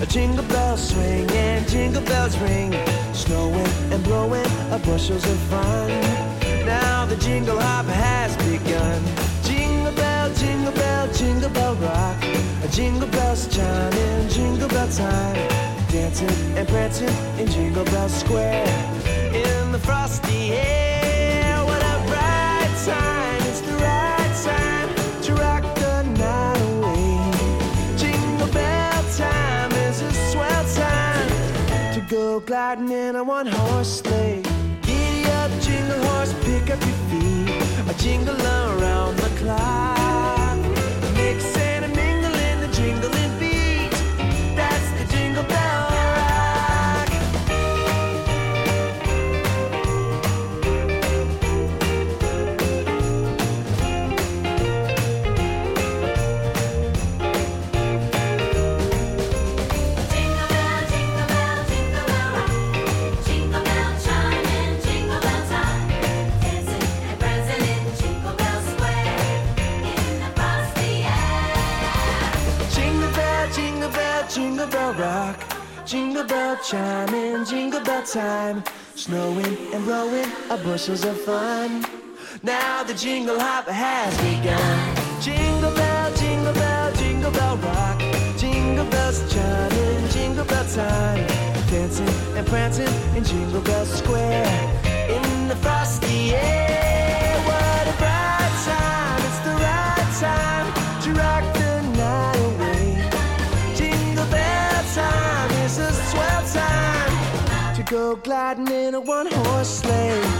jingle bells swing and jingle bells ring, snowing and blowing bushels of fun. Now the jingle hop has begun. Jingle bell, jingle bell, jingle bell rock. Jingle bells chiming, jingle bell time, dancing and prancing in Jingle Bell Square. In the frosty air, what a bright time! It's the right time to rock the night away. Jingle bell time is a swell time to go gliding in a one-horse sleigh. Giddy up, jingle horse, pick up your feet, a jingle around the clock. Mix and a mingle in the jingling beat. That's the Jingle Bell Rock. Jingle bell, jingle bell, jingle bell rock. Jingle bell chiming, jingle bell time, dancing and prancing in Jingle Bell Square. In the frosty air. Jingle bell, jingle bell, jingle bell rock. Jingle bell chiming, jingle bell time, snowing and blowing bushels of fun. Now the jingle hop has begun. Jingle bell, jingle bell, jingle bell rock. Jingle bells chiming, jingle bell time, dancing and prancing in Jingle Bell Square. In the frosty air, what a bright time! It's the right time to rock the night away. Jingle bell time is a swell time to go gliding in a one-horse sleigh.